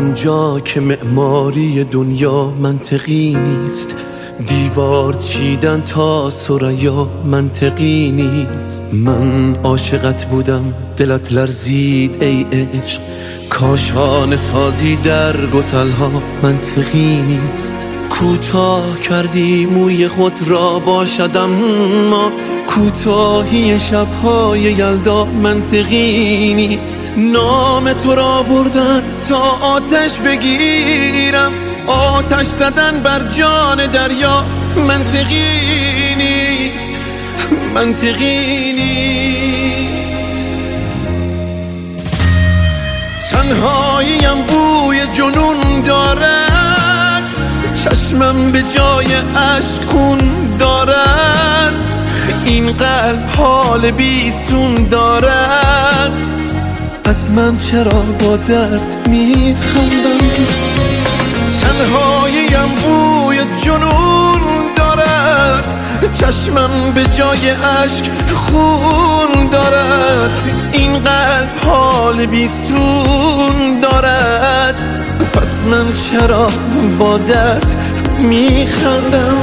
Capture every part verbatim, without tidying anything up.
اونجا که معماری دنیا منطقی نیست، دیوار چیدن تا ثریا منطقی نیست. من عاشقت بودم دلت لرزید ای عشق، کاشانه سازی در گسلها منطقی نیست. کوتاه کردی موی خود را باشد اما کوتاهی شب‌های یلدا منطقی نیست. نام تو را بردن تا آتش بگیرم، آتش زدن بر جان دریا منطقی نیست، منطقی نیست. تنهاییم بوی جنون دارد، چشمم به جای اشک خون دارد، این قلب حال بیستون دارد. از من چرا با درد میخندم؟ تنهاییم بوی جنون دارد، چشمم به جای اشک خون دارد، این قلب حال بیستون دارد. پس من چرا با درد میخندم؟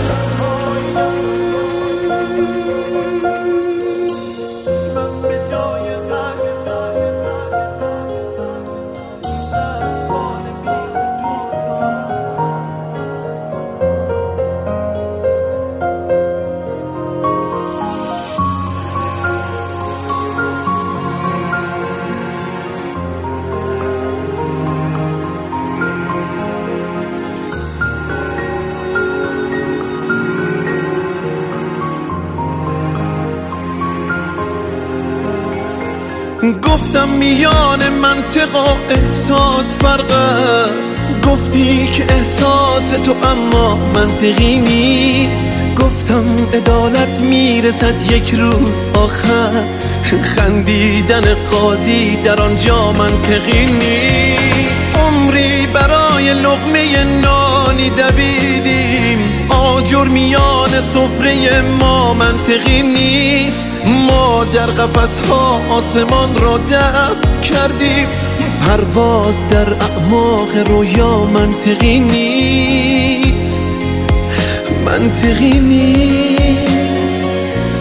گفتم میان منطق و احساس فرق است، گفتی که احساس تو اما منطقی نیست. گفتم عدالت میرسد یک روز آخر، خندیدن قاضی در آنجا منطقی نیست. عمری برای لقمه نانی دویدیم، آجر میان سفره ما منطقی نیست. ما در قفس‌ها آسمان را دفن کردیم، پرواز در اعماق رویا منطقی نیست، منطقی نیست.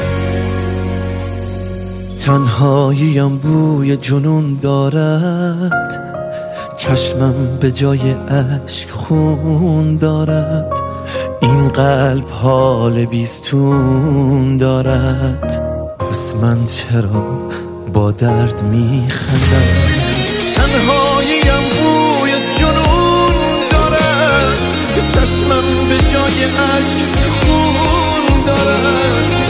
تنهاییم بوی جنون دارد، چشمم به جای اشک خون دارد، این قلب حال بیستون دارد. پس من چرا با درد میخندم؟ تنهاییم بوی جنون دارد، چشمم به جای اشک خون دارد،